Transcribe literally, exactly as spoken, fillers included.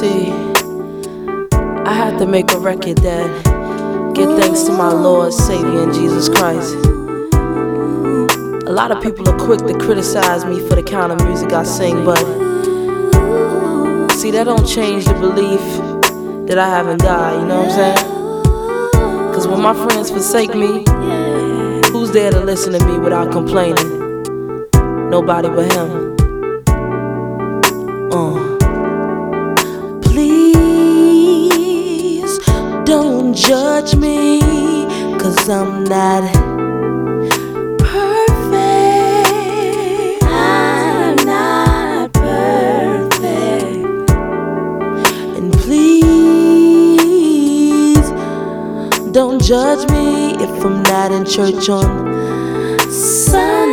See, I had to make a record that give thanks to my Lord, Savior, and Jesus Christ. A lot of people are quick to criticize me for the kind of music I sing, but see, that don't change the belief that I haven't died, you know what I'm saying? Cause when my friends forsake me, who's there to listen to me without complaining? Nobody but him. Uh. Please don't judge me, cause I'm not perfect. I'm not perfect. And please don't judge me if I'm not in church on Sunday.